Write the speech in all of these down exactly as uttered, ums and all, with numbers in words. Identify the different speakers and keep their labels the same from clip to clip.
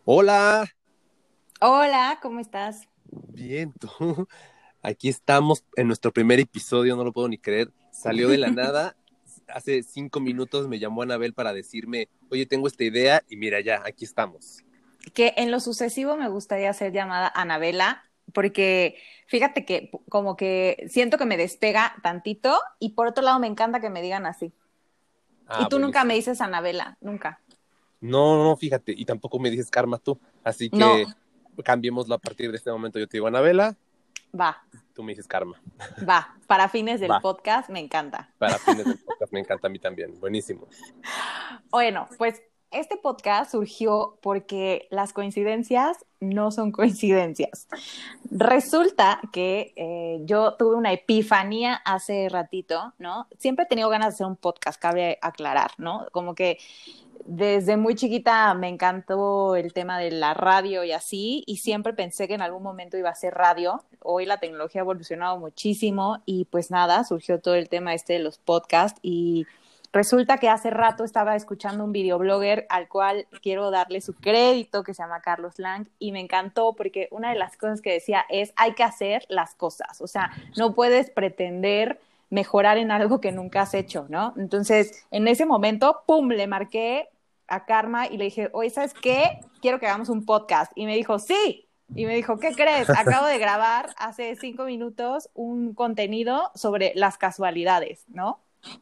Speaker 1: Hola,
Speaker 2: Hola, ¿cómo estás?
Speaker 1: bien, tú. Aquí estamos en nuestro primer episodio, no lo puedo ni creer. Salió de la nada. Hace cinco minutos me llamó Anabel para decirme, oye, tengo esta idea y mira ya, aquí estamos.
Speaker 2: Que en lo sucesivo me gustaría ser llamada Anabela, porque fíjate que p- como que siento que me despega tantito y por otro lado me encanta que me digan así. Y
Speaker 1: Ah,
Speaker 2: tú nunca me
Speaker 1: buenísimo.
Speaker 2: dices Anabela, nunca.
Speaker 1: No, no, no, fíjate, y tampoco me dices Karma tú, así
Speaker 2: No,
Speaker 1: que cambiémoslo a partir de este momento. Yo te digo Anabela,
Speaker 2: va,
Speaker 1: tú me dices Karma.
Speaker 2: va. Para fines del
Speaker 1: Va,
Speaker 2: podcast me encanta.
Speaker 1: para fines del podcast me encanta a mí también. Buenísimo.
Speaker 2: Bueno, pues este podcast surgió porque las coincidencias no son coincidencias. Resulta que eh, yo tuve una epifanía hace ratito, ¿no? Siempre he tenido ganas de hacer un podcast, cabe aclarar, ¿no? Como que desde muy chiquita me encantó el tema de la radio y así, y siempre pensé que en algún momento iba a ser radio. Hoy la tecnología ha evolucionado muchísimo y pues nada, surgió todo el tema este de los podcasts y resulta que hace rato estaba escuchando un videoblogger al cual quiero darle su crédito, que se llama Carlos Lang, y me encantó porque una de las cosas que decía es, hay que hacer las cosas, o sea, no puedes pretender mejorar en algo que nunca has hecho, ¿no? Entonces, en ese momento, ¡pum!, le marqué a Karma y le dije, oye, ¿sabes qué? Quiero que hagamos un podcast. Y me dijo, sí. Y me dijo, ¿qué crees? Acabo de grabar hace cinco minutos un contenido sobre las casualidades, ¿no?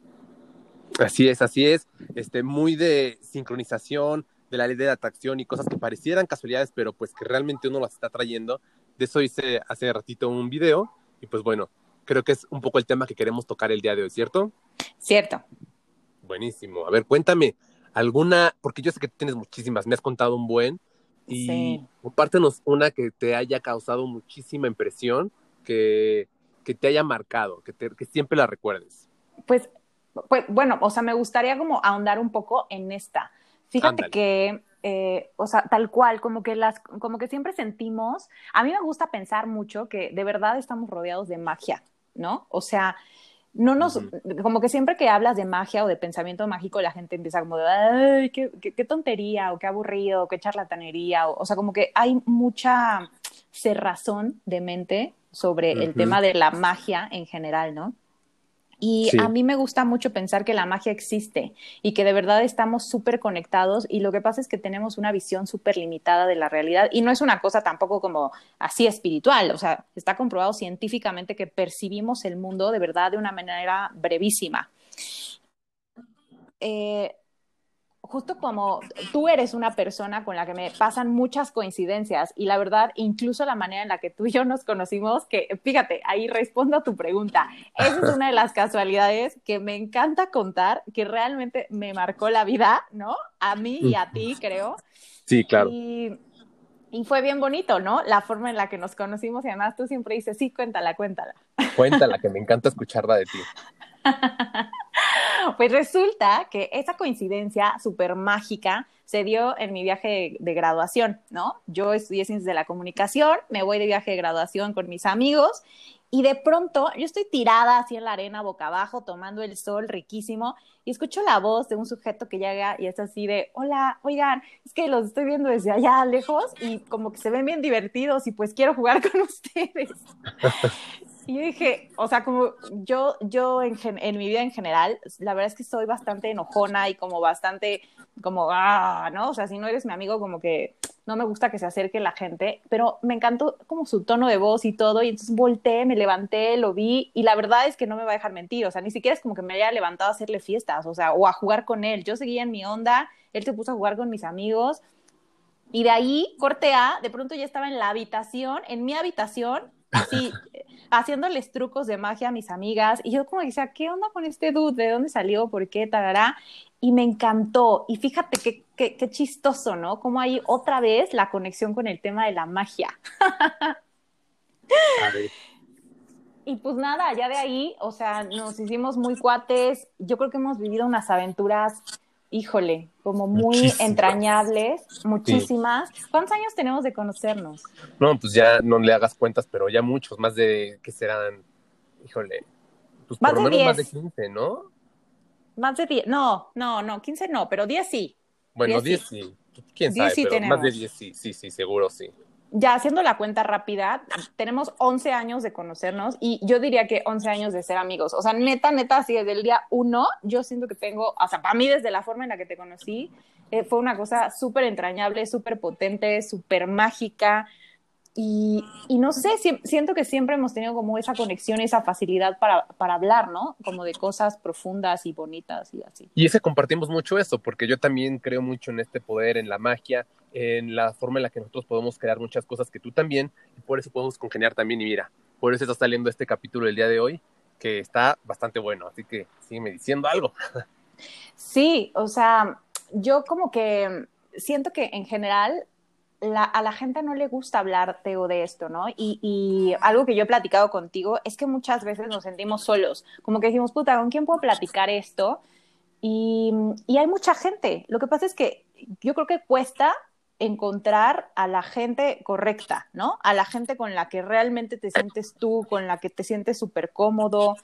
Speaker 1: Así es, así es. Este, muy de sincronización, de la ley de la atracción y cosas que parecieran casualidades, pero pues que realmente uno las está trayendo. De eso hice hace ratito un video y pues bueno, creo que es un poco el tema que queremos tocar el día de hoy, ¿cierto?
Speaker 2: Cierto.
Speaker 1: Buenísimo. A ver, cuéntame alguna, porque yo sé que tienes muchísimas, me has contado un buen y
Speaker 2: Sí.
Speaker 1: compártenos una que te haya causado muchísima impresión, que, que te haya marcado, que, te, que siempre la recuerdes.
Speaker 2: Pues, pues, bueno, o sea, me gustaría como ahondar un poco en esta. Fíjate
Speaker 1: Ándale.
Speaker 2: que, eh, o sea, tal cual, como que las, como que siempre sentimos, a mí me gusta pensar mucho que de verdad estamos rodeados de magia, ¿no? O sea, no nos,
Speaker 1: Ujú.
Speaker 2: como que siempre que hablas de magia o de pensamiento mágico, la gente empieza como de, ay, qué, qué, qué tontería, o qué aburrido, o qué charlatanería, o, o sea, como que hay mucha cerrazón de mente sobre el
Speaker 1: Ujú.
Speaker 2: tema de la magia en general, ¿no? Y a
Speaker 1: Sí.
Speaker 2: mí me gusta mucho pensar que la magia existe y que de verdad estamos súper conectados y lo que pasa es que tenemos una visión súper limitada de la realidad y no es una cosa tampoco como así espiritual, o sea, está comprobado científicamente que percibimos el mundo de verdad de una manera brevísima. Eh, Justo como tú eres una persona con la que me pasan muchas coincidencias y la verdad, incluso la manera en la que tú y yo nos conocimos, que fíjate, ahí respondo a tu pregunta. Esa es una de las casualidades que me encanta contar, que realmente me marcó la vida, ¿no? A mí y a ti, creo.
Speaker 1: Sí, claro.
Speaker 2: Y, y fue bien bonito, ¿no? La forma en la que nos conocimos y además tú siempre dices, sí, cuéntala, cuéntala.
Speaker 1: Cuéntala, que me encanta escucharla de ti.
Speaker 2: Pues resulta que esa coincidencia súper mágica se dio en mi viaje de, de, graduación, ¿no? Yo estudié ciencias de la comunicación, me voy de viaje de graduación con mis amigos y de pronto yo estoy tirada así en la arena boca abajo tomando el sol riquísimo y escucho la voz de un sujeto que llega y es así de, hola, oigan, es que los estoy viendo desde allá lejos y como que se ven bien divertidos y pues quiero jugar con ustedes. Y yo dije, o sea, como yo, yo en, gen- en mi vida en general, la verdad es que soy bastante enojona y como bastante, como, ah, ¿no? O sea, si no eres mi amigo, como que no me gusta que se acerque la gente, pero me encantó como su tono de voz y todo, y entonces volteé, me levanté, lo vi, y la verdad es que no me va a dejar mentir, o sea, ni siquiera es como que me haya levantado a hacerle fiestas, o sea, o a jugar con él. Yo seguía en mi onda, él se puso a jugar con mis amigos, y de ahí, corte A, de pronto ya estaba en la habitación, en mi habitación, así, eh, haciéndoles trucos de magia a mis amigas. Y yo como decía, ¿qué onda con este dude? ¿De dónde salió? ¿Por qué? Tarará. Y me encantó. Y fíjate qué, qué, qué chistoso, ¿no? Como hay otra vez la conexión con el tema de la magia.
Speaker 1: A ver,
Speaker 2: Y pues nada, ya de ahí, o sea, nos hicimos muy cuates. Yo creo que hemos vivido unas aventuras, híjole, como muy
Speaker 1: muchísimas.
Speaker 2: entrañables,
Speaker 1: Sí.
Speaker 2: muchísimas. ¿Cuántos años tenemos de conocernos?
Speaker 1: No, pues ya no le hagas cuentas, pero ya muchos, más de que serán, híjole, pues por
Speaker 2: Más
Speaker 1: lo
Speaker 2: de
Speaker 1: menos más de
Speaker 2: diez,
Speaker 1: quince, ¿no?
Speaker 2: más de diez, no, no, no, quince no, pero diez sí,
Speaker 1: Bueno,
Speaker 2: diez
Speaker 1: diez
Speaker 2: sí.
Speaker 1: sí. Quién
Speaker 2: diez
Speaker 1: sabe,
Speaker 2: sí
Speaker 1: pero más de
Speaker 2: tenemos.
Speaker 1: diez sí, sí, sí, seguro sí.
Speaker 2: Ya haciendo la cuenta rápida, tenemos once años de conocernos y yo diría que once años de ser amigos. O sea, neta, neta, así desde el día uno, yo siento que tengo, o sea, para mí desde la forma en la que te conocí, eh, fue una cosa súper entrañable, súper potente, súper mágica. Y, y no sé, si, siento que siempre hemos tenido como esa conexión, esa facilidad para, para hablar, ¿no? Como de cosas profundas y bonitas y así.
Speaker 1: Y ese compartimos mucho eso, porque yo también creo mucho en este poder, en la magia, en la forma en la que nosotros podemos crear muchas cosas que tú también, y por eso podemos congeniar también. Y mira, por eso está saliendo este capítulo del día de hoy, que está bastante bueno, así que sígueme diciendo algo.
Speaker 2: Sí, o sea, yo como que siento que en general la, a la gente no le gusta hablar, Teo, de esto, ¿no? Y, y algo que yo he platicado contigo es que muchas veces nos sentimos solos, como que decimos, puta, ¿con quién puedo platicar esto? Y, y hay mucha gente. Lo que pasa es que yo creo que cuesta encontrar a la gente correcta, ¿no? A la gente con la que realmente te sientes tú, con la que te sientes súper cómodo.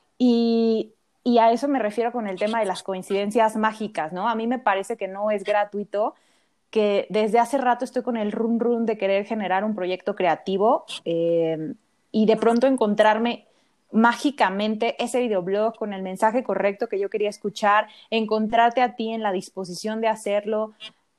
Speaker 2: Y, y a eso me refiero con el tema de las coincidencias mágicas, ¿no? A mí me parece que no es gratuito, que desde hace rato estoy con el run run de querer generar un proyecto creativo eh, y de pronto encontrarme mágicamente ese videoblog con el mensaje correcto que yo quería escuchar, encontrarte a ti en la disposición de hacerlo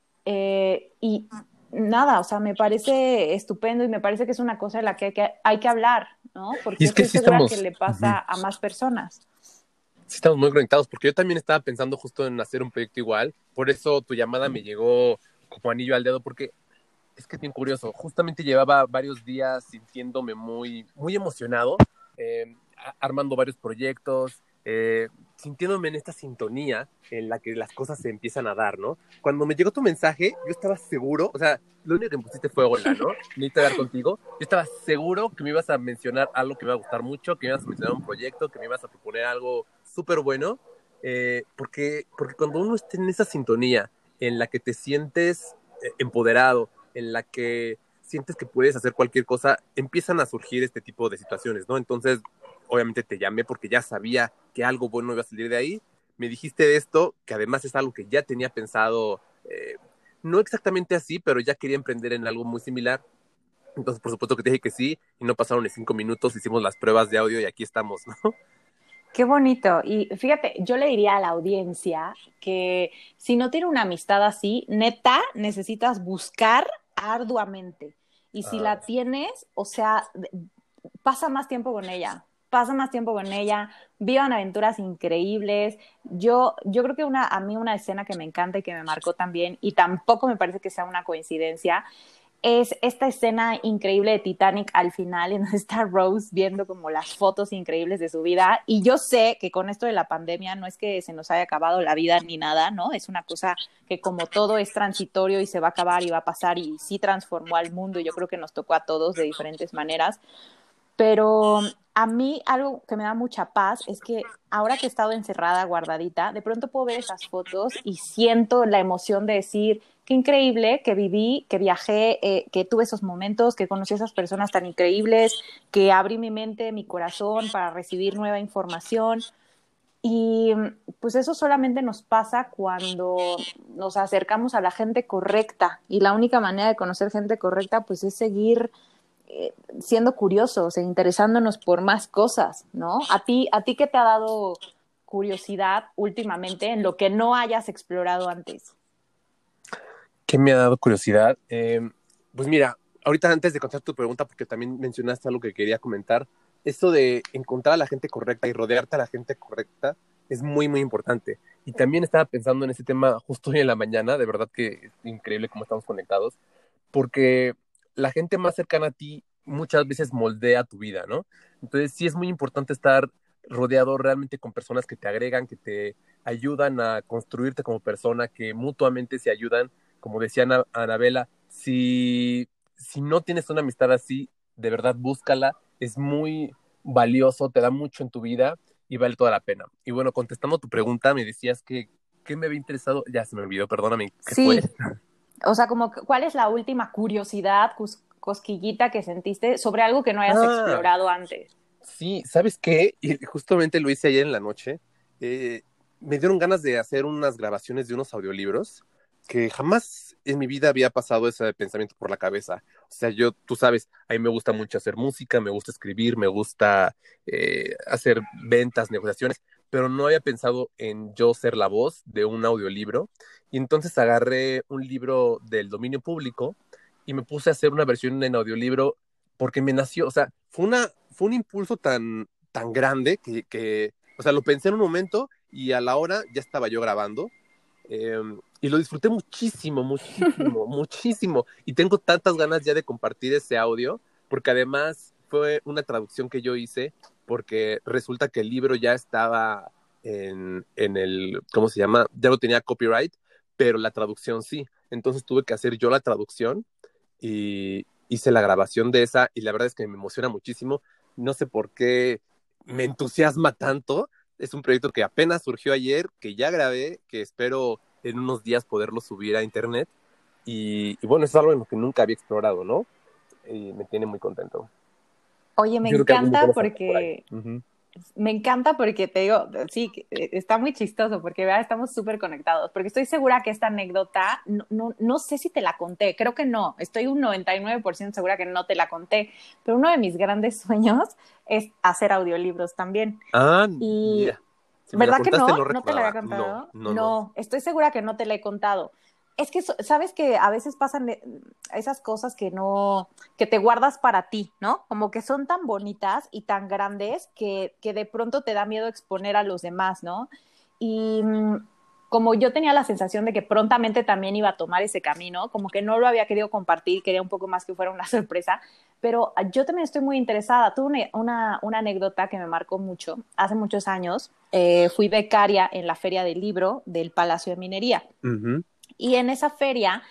Speaker 2: eh, y nada, o sea, me parece estupendo y me parece que es una cosa de la que hay que, hay que hablar, ¿no?
Speaker 1: Y
Speaker 2: Porque
Speaker 1: es que
Speaker 2: estoy
Speaker 1: sí
Speaker 2: segura que
Speaker 1: estamos,
Speaker 2: le
Speaker 1: uh-huh,
Speaker 2: pasa a más personas.
Speaker 1: sí estamos muy conectados, porque yo también estaba pensando justo en hacer un proyecto igual, por eso tu llamada me llegó como anillo al dedo, porque es que es bien curioso. Justamente llevaba varios días sintiéndome muy, muy emocionado, eh, armando varios proyectos, eh, sintiéndome en esta sintonía en la que las cosas se empiezan a dar, ¿no? Cuando me llegó tu mensaje, yo estaba seguro, o sea, lo único que me pusiste fue hola, ¿no? Necesito hablar contigo. Yo estaba seguro que me ibas a mencionar algo que me iba a gustar mucho, que me ibas a mencionar un proyecto, que me ibas a proponer algo súper bueno, eh, porque, porque cuando uno está en esa sintonía en la que te sientes eh, empoderado, en la que sientes que puedes hacer cualquier cosa, empiezan a surgir este tipo de situaciones, ¿no? Entonces, obviamente te llamé porque ya sabía que algo bueno iba a salir de ahí. Me dijiste de esto, que además es algo que ya tenía pensado, eh, no exactamente así, pero ya quería emprender en algo muy similar. Entonces, por supuesto que te dije que sí, y no pasaron ni cinco minutos, hicimos las pruebas de audio y aquí estamos, ¿no?
Speaker 2: Qué bonito. Y fíjate, yo le diría a la audiencia que si no tiene una amistad así, neta, necesitas buscar arduamente. Y si
Speaker 1: Ah,
Speaker 2: la tienes, o sea, pasa más tiempo con ella, pasa más tiempo con ella, vivan aventuras increíbles. Yo, yo creo que una, a mí una escena que me encanta y que me marcó también, y tampoco me parece que sea una coincidencia, es esta escena increíble de Titanic al final, en donde está Rose viendo como las fotos increíbles de su vida. Y yo sé que con esto de la pandemia no es que se nos haya acabado la vida ni nada, ¿no? Es una cosa que como todo es transitorio y se va a acabar y va a pasar y sí transformó al mundo y yo creo que nos tocó a todos de diferentes maneras. Pero a mí algo que me da mucha paz es que ahora que he estado encerrada, guardadita, de pronto puedo ver esas fotos y siento la emoción de decir, qué increíble que viví, que viajé, eh, que tuve esos momentos, que conocí a esas personas tan increíbles, que abrí mi mente, mi corazón para recibir nueva información. Y pues eso solamente nos pasa cuando nos acercamos a la gente correcta. Y la única manera de conocer gente correcta pues es seguir eh, siendo curiosos e interesándonos por más cosas, ¿no? ¿A ti, a ti qué te ha dado curiosidad últimamente en lo que no hayas explorado antes?
Speaker 1: ¿qué me ha dado curiosidad? Eh, pues mira, ahorita antes de contestar tu pregunta, porque también mencionaste algo que quería comentar, esto de encontrar a la gente correcta y rodearte a la gente correcta es muy, muy importante. Y también estaba pensando en ese tema justo hoy en la mañana, de verdad que es increíble cómo estamos conectados, porque la gente más cercana a ti muchas veces moldea tu vida, ¿no? Entonces sí es muy importante estar rodeado realmente con personas que te agregan, que te ayudan a construirte como persona, que mutuamente se ayudan. Como decía Ana, Anabela, si, si no tienes una amistad así, de verdad búscala, es muy valioso, te da mucho en tu vida y vale toda la pena. Y bueno, contestando tu pregunta, me decías que, ¿qué me había interesado? Ya se me olvidó, perdóname, ¿qué fue?
Speaker 2: Sí, o sea, como, ¿cuál es la última curiosidad, cus- cosquillita que sentiste sobre algo que no hayas
Speaker 1: Ah,
Speaker 2: explorado antes?
Speaker 1: sí, ¿sabes qué? Y justamente lo hice ayer en la noche. Eh, me dieron ganas de hacer unas grabaciones de unos audiolibros que jamás en mi vida había pasado ese pensamiento por la cabeza. O sea, yo, tú sabes, a mí me gusta mucho hacer música, me gusta escribir, me gusta eh, hacer ventas, negociaciones, pero no había pensado en yo ser la voz de un audiolibro. Y entonces agarré un libro del dominio público y me puse a hacer una versión en audiolibro porque me nació, o sea, fue, una, fue un impulso tan, tan grande que, que, o sea, lo pensé en un momento y a la hora ya estaba yo grabando. Eh, y lo disfruté muchísimo, muchísimo, muchísimo. Y tengo tantas ganas ya de compartir ese audio, porque además fue una traducción que yo hice, porque resulta que el libro ya estaba en, en el, ¿cómo se llama? Ya no tenía copyright, pero la traducción sí. Entonces tuve que hacer yo la traducción y hice la grabación de esa y la verdad es que me emociona muchísimo. No sé por qué me entusiasma tanto. Es un proyecto que apenas surgió ayer, que ya grabé, que espero en unos días poderlo subir a internet. Y, y bueno, es algo en lo que nunca había explorado, ¿no? Y me tiene muy contento.
Speaker 2: Oye, me
Speaker 1: Yo creo que algún día
Speaker 2: encanta
Speaker 1: vamos a andar por ahí.
Speaker 2: porque
Speaker 1: Uh-huh.
Speaker 2: Me encanta porque te digo, sí, está muy chistoso porque ¿verdad? Estamos súper conectados, porque estoy segura que esta anécdota, no, no, no sé si te la conté, creo que no, estoy un noventa y nueve por ciento segura que no te la conté, pero uno de mis grandes sueños es hacer audiolibros también.
Speaker 1: Ah,
Speaker 2: Y,
Speaker 1: mira, si me la
Speaker 2: ¿verdad que
Speaker 1: contaste
Speaker 2: no?
Speaker 1: no
Speaker 2: ¿No te la había
Speaker 1: recordaba. No,
Speaker 2: contado?
Speaker 1: no, no.
Speaker 2: No, estoy segura que no te la he contado. Es que, sabes que a veces pasan esas cosas que no, que te guardas para ti, ¿no? Como que son tan bonitas y tan grandes que, que de pronto te da miedo exponer a los demás, ¿no? Y mm, como yo tenía la sensación de que prontamente también iba a tomar ese camino, como que no lo había querido compartir, quería un poco más que fuera una sorpresa, pero yo también estoy muy interesada. Tuve una, una, una anécdota que me marcó mucho. Hace muchos años eh, fui becaria en la Feria del Libro del Palacio de Minería.
Speaker 1: Uh-huh.
Speaker 2: Y en esa feria,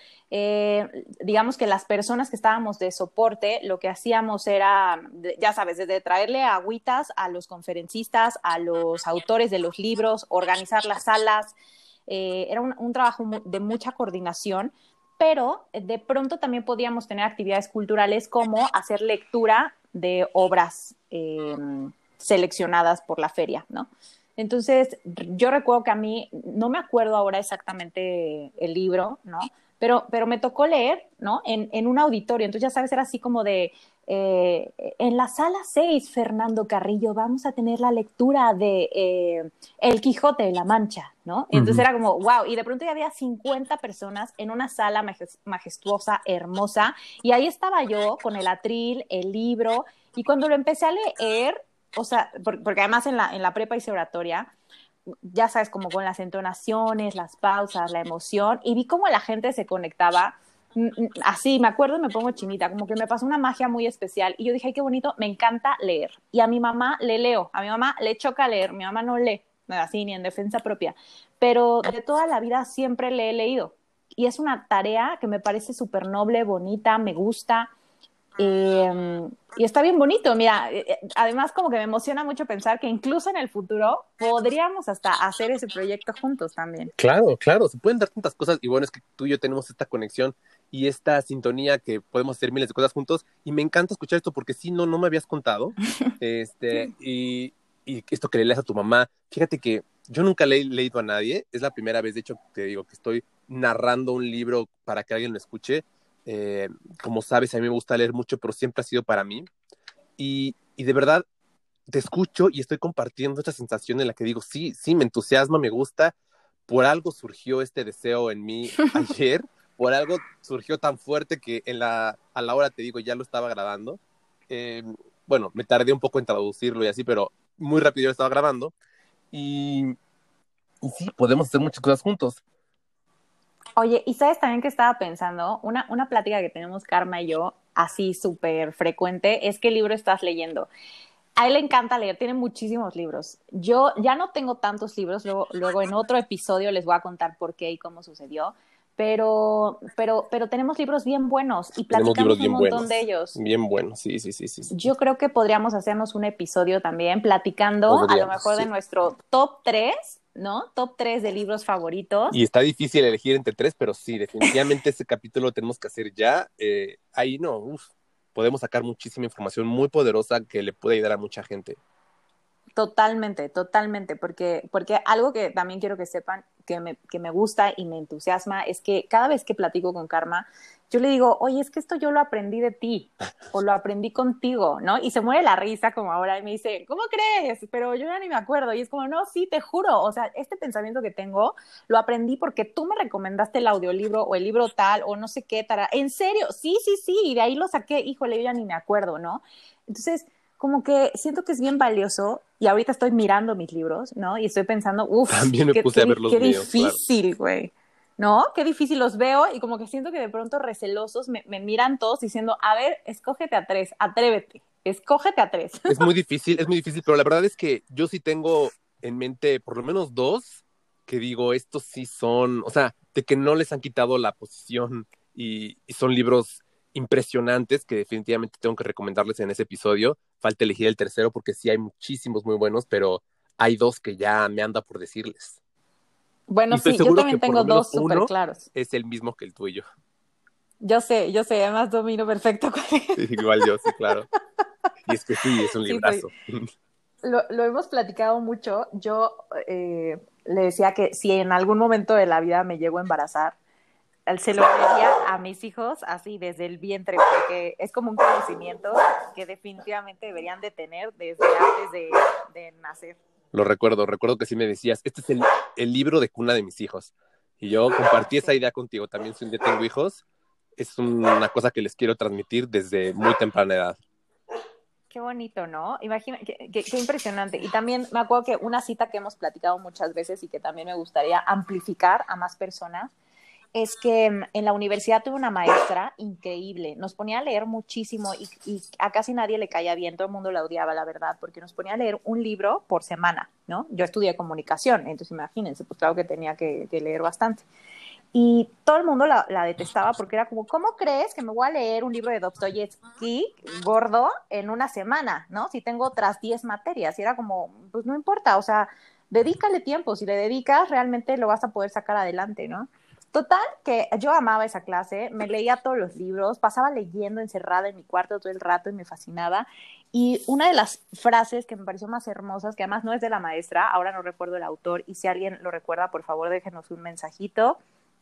Speaker 2: eh, digamos que las personas que estábamos de soporte, lo que hacíamos era, ya sabes, desde traerle agüitas a los conferencistas, a los autores de los libros, organizar las salas. Eh, era un, un trabajo de mucha coordinación, pero de pronto también podíamos tener actividades culturales como hacer lectura de obras eh, seleccionadas por la feria, ¿no? Entonces, yo recuerdo que a mí, no me acuerdo ahora exactamente el libro, ¿no? Pero, pero me tocó leer, ¿no? En, en un auditorio. Entonces, ya sabes, era así como de, eh, en la sala seis, Fernando Carrillo, vamos a tener la lectura de eh, El Quijote de la Mancha, ¿no? Entonces
Speaker 1: Uh-huh.
Speaker 2: era como, wow, y de pronto ya había cincuenta personas en una sala majestuosa, hermosa, y ahí estaba yo con el atril, el libro, y cuando lo empecé a leer, o sea, porque además en la, en la prepa hice oratoria, ya sabes, como con las entonaciones, las pausas, la emoción, y vi cómo la gente se conectaba, así, me acuerdo y me pongo chinita, como que me pasó una magia muy especial, y yo dije, ay, qué bonito, me encanta leer, y a mi mamá le leo, a mi mamá le choca leer, mi mamá no lee, así, ni en defensa propia, pero de toda la vida siempre le he leído, y es una tarea que me parece súper noble, bonita, me gusta. Eh, y está bien bonito, mira, eh, además como que me emociona mucho pensar que incluso en el futuro podríamos hasta hacer ese proyecto juntos también.
Speaker 1: Claro, claro, se pueden dar tantas cosas y bueno, es que tú y yo tenemos esta conexión y esta sintonía que podemos hacer miles de cosas juntos y me encanta escuchar esto porque sí, no, no me habías contado, este, y, y esto que le lees a tu mamá, fíjate que yo nunca le he leído a nadie, es la primera vez, de hecho, te digo que estoy narrando un libro para que alguien lo escuche, eh, como sabes, a mí me gusta leer mucho, pero siempre ha sido para mí y, y de verdad te escucho y estoy compartiendo esta sensación en la que digo, sí, sí, me entusiasma, me gusta, por algo surgió este deseo en mí ayer, por algo surgió tan fuerte que en la, a la hora te digo, ya lo estaba grabando. Eh, bueno, me tardé un poco en traducirlo y así, pero muy rápido lo estaba grabando. Y, y sí, podemos hacer muchas cosas juntos.
Speaker 2: Oye, y sabes también que estaba pensando, una, una plática que tenemos Karma y yo, así súper frecuente, es qué libro estás leyendo. A él le encanta leer, tiene muchísimos libros. Yo ya no tengo tantos libros, luego, luego en otro episodio les voy a contar por qué y cómo sucedió, pero, pero, pero tenemos libros bien buenos y
Speaker 1: Tenemos libros
Speaker 2: platicamos un
Speaker 1: bien
Speaker 2: montón de
Speaker 1: buenos,
Speaker 2: ellos.
Speaker 1: bien buenos, sí, sí, sí, sí, sí.
Speaker 2: Yo creo que podríamos hacernos un episodio también platicando a lo
Speaker 1: Podríamos,
Speaker 2: mejor de
Speaker 1: sí.
Speaker 2: nuestro top tres, ¿no? Top tres de libros favoritos.
Speaker 1: Y está difícil elegir entre tres, pero sí, definitivamente ese capítulo lo tenemos que hacer ya. Eh, ahí no, uf, podemos sacar muchísima información muy poderosa que le puede ayudar a mucha gente.
Speaker 2: Totalmente, totalmente, porque, porque algo que también quiero que sepan que me, que me gusta y me entusiasma es que cada vez que platico con Karma, yo le digo, oye, es que esto yo lo aprendí de ti o lo aprendí contigo, ¿no? Y se muere la risa como ahora y me dice, ¿cómo crees? Pero yo ya ni me acuerdo. Y es como, no, sí, te juro, o sea, este pensamiento que tengo lo aprendí porque tú me recomendaste el audiolibro o el libro tal o no sé qué, tara. En serio, sí, sí, sí, y de ahí lo saqué, híjole, yo ya ni me acuerdo, ¿no? Entonces, como que siento que es bien valioso y ahorita estoy mirando mis libros, ¿no? Y estoy pensando, uff,
Speaker 1: También me
Speaker 2: qué,
Speaker 1: puse a ver
Speaker 2: qué,
Speaker 1: los
Speaker 2: qué
Speaker 1: míos, claro.
Speaker 2: difícil, güey, ¿no? Qué difícil los veo y como que siento que de pronto recelosos me, me miran todos diciendo, a ver, escógete a tres, atrévete, escógete a tres.
Speaker 1: Es muy difícil, es muy difícil, pero la verdad es que yo sí tengo en mente por lo menos dos que digo, estos sí son, o sea, de que no les han quitado la posición y, y son libros impresionantes que definitivamente tengo que recomendarles en ese episodio. Falta elegir el tercero porque sí hay muchísimos muy buenos, pero hay dos que ya me anda por decirles. Y
Speaker 2: Bueno,
Speaker 1: estoy
Speaker 2: sí, yo
Speaker 1: seguro que
Speaker 2: también
Speaker 1: por lo
Speaker 2: tengo
Speaker 1: menos
Speaker 2: dos súper
Speaker 1: uno
Speaker 2: claros.
Speaker 1: es el mismo que el tuyo.
Speaker 2: Yo sé, yo sé, además domino perfecto cuál es.
Speaker 1: Igual yo, sí, claro. Y es que sí, es un
Speaker 2: Sí, pues
Speaker 1: librazo.
Speaker 2: lo, lo hemos platicado mucho. Yo eh, le decía que si en algún momento de la vida me llego a embarazar, se lo diría a mis hijos así desde el vientre, porque es como un conocimiento que definitivamente deberían de tener desde antes de, de nacer.
Speaker 1: Lo recuerdo, recuerdo que sí me decías, este es el, el libro de cuna de mis hijos. Y yo compartí esa
Speaker 2: Sí.
Speaker 1: idea contigo también. Si un día tengo hijos, es una cosa que les quiero transmitir desde muy temprana edad.
Speaker 2: Qué bonito, ¿no? Imagina, qué, qué, qué impresionante. Y también me acuerdo que una cita que hemos platicado muchas veces y que también me gustaría amplificar a más personas es que en la universidad tuve una maestra increíble, nos ponía a leer muchísimo y, y a casi nadie le caía bien, todo el mundo la odiaba, la verdad, porque nos ponía a leer un libro por semana, ¿no? Yo estudié comunicación, entonces imagínense, pues claro que tenía que, que leer bastante. Y todo el mundo la, la detestaba porque era como, ¿cómo crees que me voy a leer un libro de Dostoyevsky gordo en una semana, ¿no? Si tengo otras diez materias. Y era como, pues no importa, o sea, dedícale tiempo, si le dedicas realmente lo vas a poder sacar adelante, ¿no? Total, que yo amaba esa clase, me leía todos los libros, pasaba leyendo encerrada en mi cuarto todo el rato y me fascinaba. Y una de las frases que me pareció más hermosas, que además no es de la maestra, ahora no recuerdo el autor, y si alguien lo recuerda, por favor déjenos un mensajito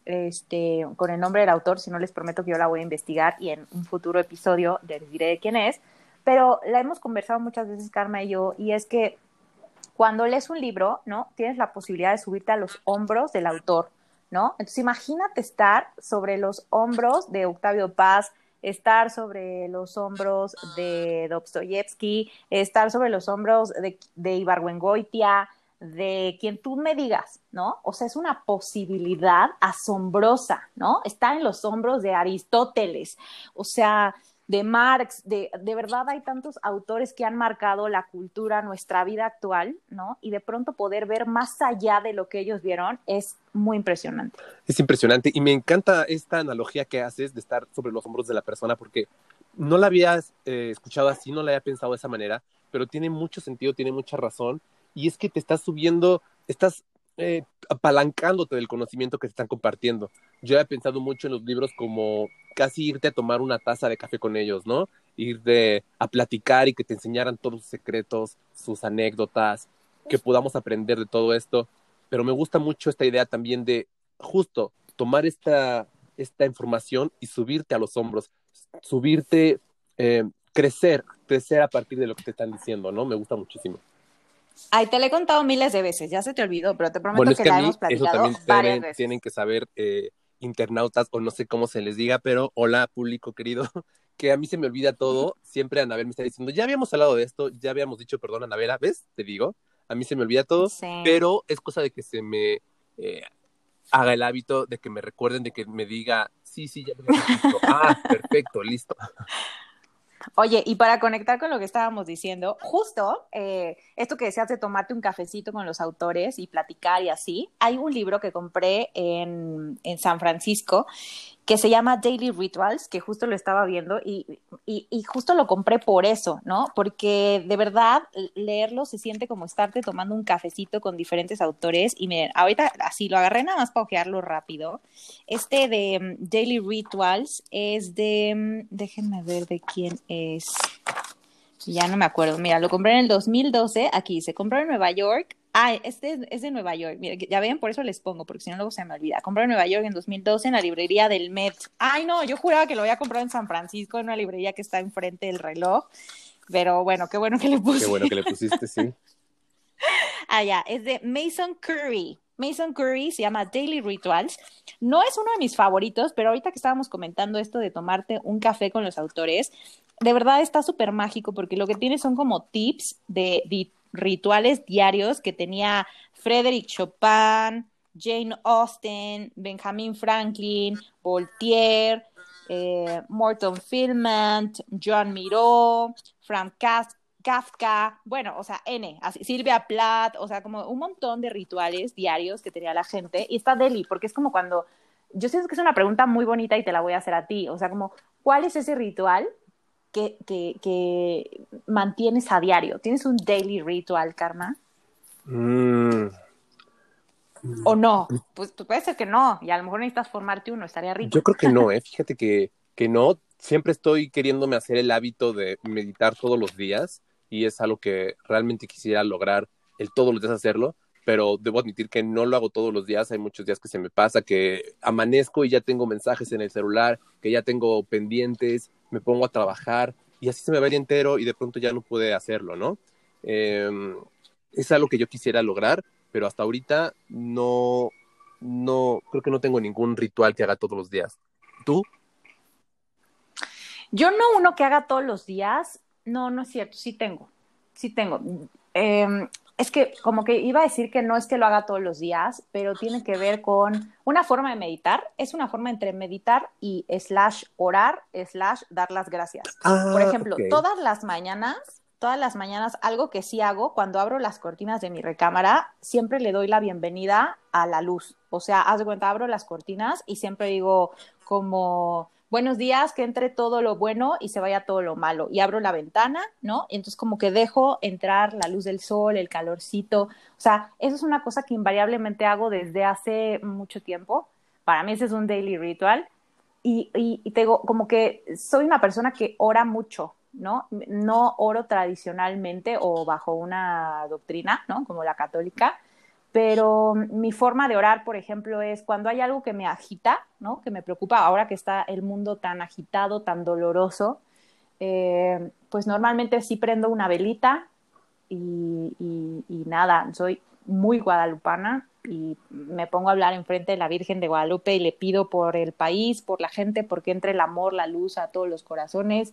Speaker 2: este, con el nombre del autor, si no les prometo que yo la voy a investigar y en un futuro episodio les diré de quién es, pero la hemos conversado muchas veces Karma y yo, y es que cuando lees un libro, ¿no? Tienes la posibilidad de subirte a los hombros del autor, ¿no? Entonces imagínate estar sobre los hombros de Octavio Paz, estar sobre los hombros de Dostoyevsky, estar sobre los hombros de, de Ibargüengoitia, de quien tú me digas, ¿no? O sea, es una posibilidad asombrosa, ¿no? Está en los hombros de Aristóteles, o sea, de Marx, de, de verdad hay tantos autores que han marcado la cultura, nuestra vida actual, ¿no? Y de pronto poder ver más allá de lo que ellos vieron es muy impresionante.
Speaker 1: Es impresionante y me encanta esta analogía que haces de estar sobre los hombros de la persona porque no la habías eh, escuchado así, no la había pensado de esa manera, pero tiene mucho sentido, tiene mucha razón y es que te estás subiendo, estás eh, apalancándote del conocimiento que te están compartiendo. Yo he pensado mucho en los libros como casi irte a tomar una taza de café con ellos, ¿no? Irte a platicar y que te enseñaran todos sus secretos, sus anécdotas, que podamos aprender de todo esto. Pero me gusta mucho esta idea también de justo tomar esta, esta información y subirte a los hombros, subirte, eh, crecer, crecer a partir de lo que te están diciendo, ¿no? Me gusta muchísimo.
Speaker 2: Ay, te lo he contado miles de veces, ya se te olvidó, pero te
Speaker 1: Bueno,
Speaker 2: prometo
Speaker 1: es
Speaker 2: que
Speaker 1: que a
Speaker 2: la
Speaker 1: mí
Speaker 2: hemos
Speaker 1: eso
Speaker 2: platicado
Speaker 1: también
Speaker 2: varias
Speaker 1: deben,
Speaker 2: veces.
Speaker 1: tienen que saber eh, internautas o no sé cómo se les diga, pero hola público querido, que a mí se me olvida todo, siempre Anabel me está diciendo, ya habíamos hablado de esto, ya habíamos dicho, perdón Anabela, ¿ves? Te digo, a mí se me olvida todo,
Speaker 2: Sí.
Speaker 1: pero es cosa de que se me eh, haga el hábito de que me recuerden, de que me diga, sí, sí, ya lo habíamos visto, ah, perfecto, listo.
Speaker 2: Oye, y para conectar con lo que estábamos diciendo, justo eh, esto que decías de tomarte un cafecito con los autores y platicar y así, hay un libro que compré en, en San Francisco que se llama Daily Rituals, que justo lo estaba viendo y, y, y justo lo compré por eso, ¿no? Porque de verdad leerlo se siente como estarte tomando un cafecito con diferentes autores y miren, ahorita así lo agarré nada más para ojearlo rápido. Este de um, Daily Rituals es de, um, déjenme ver de quién es. Ya no me acuerdo. Mira, lo compré en el dos mil doce. Aquí se compró en Nueva York. Ah, este es, es de Nueva York. Mira, ya ven, por eso les pongo, porque si no luego se me olvida. Compré en Nueva York en dos mil doce en la librería del Met. Ay, no, yo juraba que lo había comprado en San Francisco, en una librería que está enfrente del reloj. Pero bueno, qué bueno que le
Speaker 1: Qué
Speaker 2: puse.
Speaker 1: bueno que le pusiste, sí.
Speaker 2: Ah, ya, es de Mason Curry. Mason Curry se llama Daily Rituals. No es uno de mis favoritos, pero ahorita que estábamos comentando esto de tomarte un café con los autores, de verdad está súper mágico porque lo que tiene son como tips de, de rituales diarios que tenía Frédéric Chopin, Jane Austen, Benjamin Franklin, Voltaire, eh, Morton Filment, Joan Miró, Frank Cas Kafka, bueno, o sea, N, así, Silvia Plath, o sea, como un montón de rituales diarios que tenía la gente. Y está Deli, porque es como cuando, yo siento que es una pregunta muy bonita y te la voy a hacer a ti, o sea, como, ¿cuál es ese ritual que, que, que mantienes a diario? ¿Tienes un daily ritual, Karma?
Speaker 1: Mm,
Speaker 2: ¿O no? Pues puede ser que no, y a lo mejor necesitas formarte uno, estaría
Speaker 1: yo
Speaker 2: rico.
Speaker 1: creo que no, ¿eh? Fíjate que, que no. Siempre estoy queriéndome hacer el hábito de meditar todos los días y es algo que realmente quisiera lograr el todos los días hacerlo, pero debo admitir que no lo hago todos los días. Hay muchos días que se me pasa, que amanezco y ya tengo mensajes en el celular, que ya tengo pendientes, me pongo a trabajar y así se me va el día entero y de pronto ya no pude hacerlo, ¿no? Eh, es algo que yo quisiera lograr, pero hasta ahorita no, no, creo que no tengo ningún ritual que haga todos los días. ¿Tú?
Speaker 2: Yo no uno que haga todos los días, no, no es cierto, sí tengo, sí tengo. Eh, es que como que iba a decir que no es que lo haga todos los días, pero tiene que ver con una forma de meditar, es una forma entre meditar y slash orar, slash dar las gracias. Por
Speaker 1: Ah, ok.
Speaker 2: ejemplo, todas las mañanas, todas las mañanas, algo que sí hago cuando abro las cortinas de mi recámara, siempre le doy la bienvenida a la luz. O sea, haz de cuenta, abro las cortinas y siempre digo como buenos días, que entre todo lo bueno y se vaya todo lo malo. Y abro la ventana, ¿no? Y entonces como que dejo entrar la luz del sol, el calorcito. O sea, eso es una cosa que invariablemente hago desde hace mucho tiempo. Para mí ese es un daily ritual. Y, y, y te digo, como que soy una persona que ora mucho, ¿no? No oro tradicionalmente o bajo una doctrina, ¿no? Como la católica, pero mi forma de orar, por ejemplo, es cuando hay algo que me agita, ¿no? Que me preocupa, ahora que está el mundo tan agitado, tan doloroso, eh, pues normalmente sí prendo una velita y, y, y nada, soy muy guadalupana y me pongo a hablar enfrente de la Virgen de Guadalupe y le pido por el país, por la gente, porque entre el amor, la luz a todos los corazones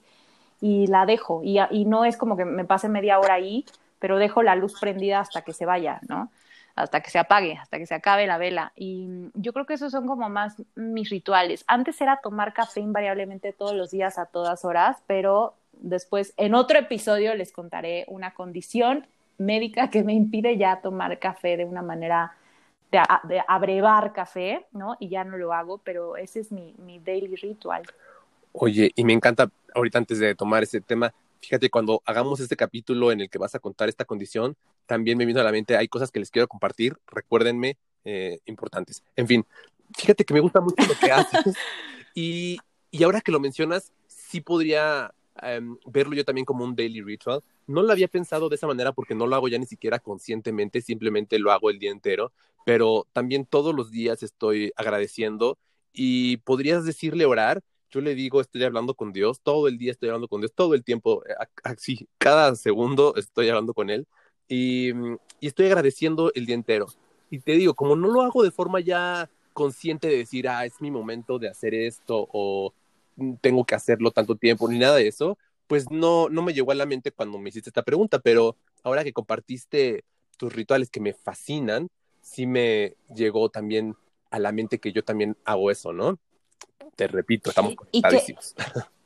Speaker 2: y la dejo. Y, y no es como que me pase media hora ahí, pero dejo la luz prendida hasta que se vaya, ¿no? Hasta que se apague, hasta que se acabe la vela. Y yo creo que esos son como más mis rituales. Antes era tomar café invariablemente todos los días a todas horas, pero después en otro episodio les contaré una condición médica que me impide ya tomar café de una manera de, de abrevar café, ¿no? Y ya no lo hago, pero ese es mi, mi daily ritual.
Speaker 1: Oye, y me encanta, ahorita antes de tomar ese tema, fíjate, cuando hagamos este capítulo en el que vas a contar esta condición, también me vino a la mente, hay cosas que les quiero compartir, recuérdenme, eh, importantes. En fin, fíjate que me gusta mucho lo que haces y, y ahora que lo mencionas, sí podría um, verlo yo también como un daily ritual. No lo había pensado de esa manera porque no lo hago ya ni siquiera conscientemente, simplemente lo hago el día entero, pero también todos los días estoy agradeciendo y podrías decirle orar. Yo le digo, estoy hablando con Dios, todo el día estoy hablando con Dios, todo el tiempo, así, cada segundo estoy hablando con Él y, y estoy agradeciendo el día entero. Y te digo, como no lo hago de forma ya consciente de decir, ah, es mi momento de hacer esto o tengo que hacerlo tanto tiempo, ni nada de eso, pues no, no me llegó a la mente cuando me hiciste esta pregunta, pero ahora que compartiste tus rituales que me fascinan, sí me llegó también a la mente que yo también hago eso, ¿no? Te repito, estamos
Speaker 2: Y que,
Speaker 1: conectadísimos.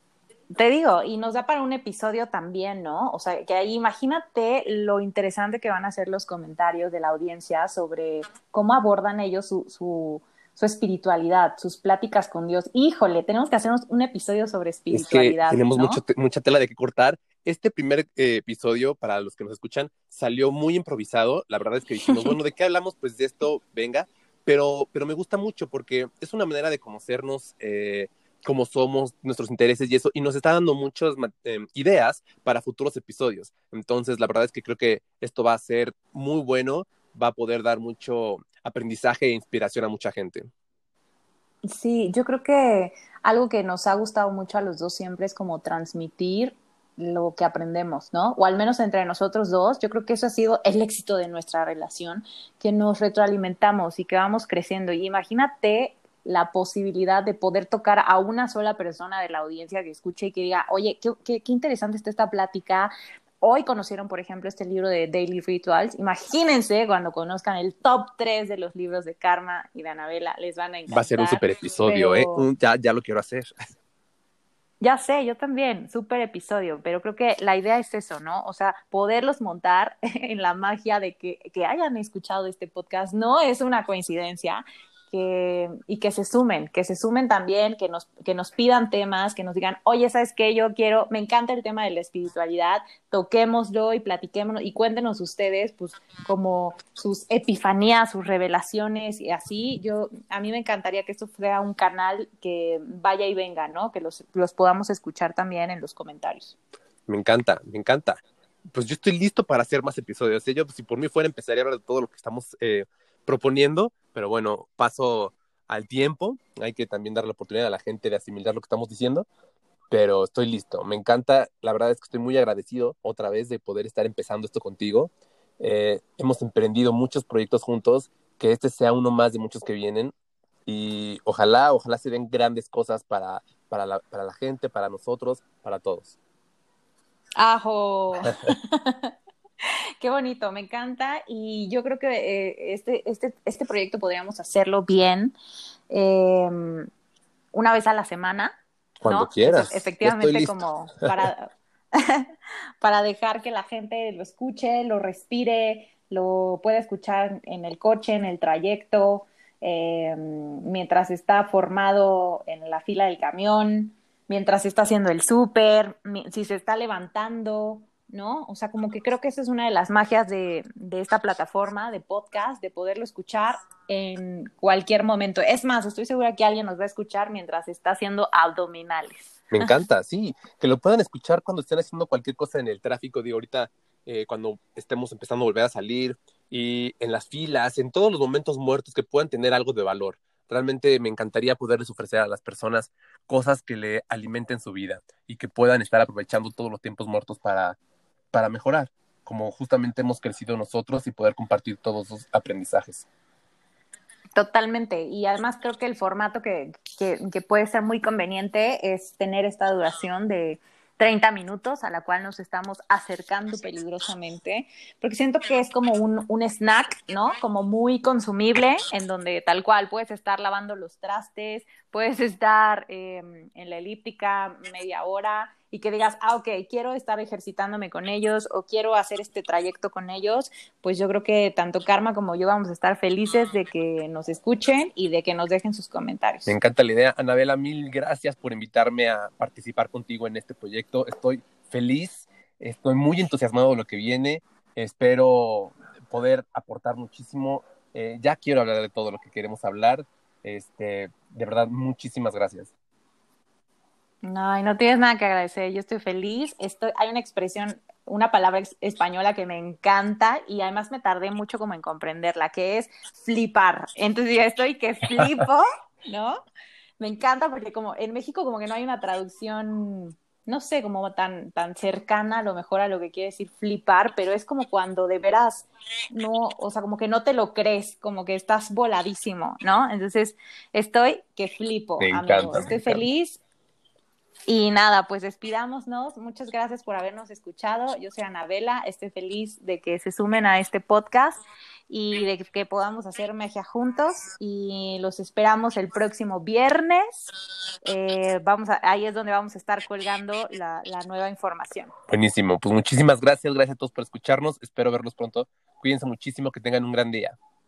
Speaker 2: te digo, y nos da para un episodio también, ¿no? O sea, que ahí imagínate lo interesante que van a ser los comentarios de la audiencia sobre cómo abordan ellos su, su, su espiritualidad, sus pláticas con Dios. Híjole, tenemos que hacernos un episodio sobre
Speaker 1: Es que
Speaker 2: espiritualidad,
Speaker 1: tenemos mucho,
Speaker 2: ¿no?
Speaker 1: te- mucha tela de qué cortar. Este primer eh, episodio, para los que nos escuchan, salió muy improvisado. La verdad es que dijimos, bueno, ¿de qué hablamos? Pues de esto, venga. Pero, pero me gusta mucho porque es una manera de conocernos, eh, cómo somos, nuestros intereses y eso, y nos está dando muchas eh, ideas para futuros episodios. Entonces, la verdad es que creo que esto va a ser muy bueno, va a poder dar mucho aprendizaje e inspiración a mucha gente.
Speaker 2: Sí, yo creo que algo que nos ha gustado mucho a los dos siempre es como transmitir lo que aprendemos, ¿no? O al menos entre nosotros dos, yo creo que eso ha sido el éxito de nuestra relación, que nos retroalimentamos y que vamos creciendo. Y imagínate la posibilidad de poder tocar a una sola persona de la audiencia que escuche y que diga, oye, qué, qué, qué interesante está esta plática. Hoy conocieron, por ejemplo, este libro de Daily Rituals. Imagínense cuando conozcan el top tres de los libros de Karma y de Anabela, les van a
Speaker 1: Va a ser un
Speaker 2: encantar.
Speaker 1: super episodio, ¿eh?
Speaker 2: Pero
Speaker 1: Un, ya, ya lo quiero hacer.
Speaker 2: ya sé, yo también, súper episodio, pero creo que la idea es eso, ¿no? O sea, poderlos montar en la magia de que, que hayan escuchado este podcast no es una coincidencia. Que, y que se sumen, que se sumen también, que nos, que nos pidan temas, que nos digan, oye, ¿sabes qué? Yo quiero, me encanta el tema de la espiritualidad, toquémoslo y platiquémonos y cuéntenos ustedes, pues, como sus epifanías, sus revelaciones y así. Yo, a mí me encantaría que esto fuera un canal que vaya y venga, ¿no? Que los, los podamos escuchar también en los comentarios.
Speaker 1: Me encanta, me encanta. Pues yo estoy listo para hacer más episodios. ¿Eh? Yo, pues, si por mí fuera, empezaría a hablar de todo lo que estamos eh, proponiendo, pero bueno, paso al tiempo. Hay que también dar la oportunidad a la gente de asimilar lo que estamos diciendo, pero estoy listo. Me encanta, la verdad es que estoy muy agradecido otra vez de poder estar empezando esto contigo. Eh, hemos emprendido muchos proyectos juntos, que este sea uno más de muchos que vienen y ojalá, ojalá se den grandes cosas para, para, la, para la gente, para nosotros, para todos.
Speaker 2: ¡Ajo! Qué bonito, me encanta y yo creo que eh, este, este, este proyecto podríamos hacerlo bien eh, una vez a la semana,
Speaker 1: Cuando
Speaker 2: ¿no? Efe-
Speaker 1: quieras, ya estoy
Speaker 2: efectivamente
Speaker 1: listo.
Speaker 2: como para, para dejar que la gente lo escuche, lo respire, lo pueda escuchar en el coche, en el trayecto, eh, mientras está formado en la fila del camión, mientras está haciendo el súper, mi- si se está levantando, ¿no? O sea, como que creo que esa es una de las magias de, de esta plataforma de podcast, de poderlo escuchar en cualquier momento. Es más, estoy segura que alguien nos va a escuchar mientras está haciendo abdominales.
Speaker 1: Me encanta, sí, que lo puedan escuchar cuando estén haciendo cualquier cosa en el tráfico, digo, ahorita eh, cuando estemos empezando a volver a salir y en las filas, en todos los momentos muertos que puedan tener algo de valor. Realmente me encantaría poderles ofrecer a las personas cosas que le alimenten su vida y que puedan estar aprovechando todos los tiempos muertos para, para mejorar, como justamente hemos crecido nosotros y poder compartir todos esos aprendizajes.
Speaker 2: Totalmente. Y además creo que el formato que, que, que puede ser muy conveniente es tener esta duración de treinta minutos a la cual nos estamos acercando peligrosamente, porque siento que es como un, un snack, ¿no? Como muy consumible, en donde tal cual puedes estar lavando los trastes, puedes estar eh, en la elíptica media hora y que digas, ah, ok, quiero estar ejercitándome con ellos o quiero hacer este trayecto con ellos, pues yo creo que tanto Karma como yo vamos a estar felices de que nos escuchen y de que nos dejen sus
Speaker 1: Me
Speaker 2: comentarios.
Speaker 1: encanta la idea. Anabela, mil gracias por invitarme a participar contigo en este proyecto. Estoy feliz, estoy muy entusiasmado de lo que viene. Espero poder aportar muchísimo. Eh, ya quiero hablar de todo lo que queremos hablar. Este, de verdad, muchísimas gracias.
Speaker 2: No, y no tienes nada que agradecer. Yo estoy feliz. Estoy, hay una expresión, una palabra ex- española que me encanta y además me tardé mucho como en comprenderla, que es flipar. Entonces ya estoy que flipo, ¿no? Me encanta porque como en México como que no hay una traducción, no sé, como tan, tan cercana a lo mejor a lo que quiere decir flipar, pero es como cuando de veras no, o sea, como que no te lo crees, como que estás voladísimo, ¿no? Entonces estoy que flipo,
Speaker 1: Me
Speaker 2: amigo.
Speaker 1: encanta, me
Speaker 2: Estoy
Speaker 1: encanta.
Speaker 2: feliz y nada, pues despidámonos. Muchas gracias por habernos escuchado. Yo soy Anabela, estoy feliz de que se sumen a este podcast y de que podamos hacer magia juntos. Y los esperamos el próximo viernes. Eh, vamos a, ahí es donde vamos a estar colgando la, la nueva información.
Speaker 1: Buenísimo. Pues muchísimas gracias. Gracias a todos por escucharnos. Espero verlos pronto. Cuídense muchísimo. Que tengan un gran día.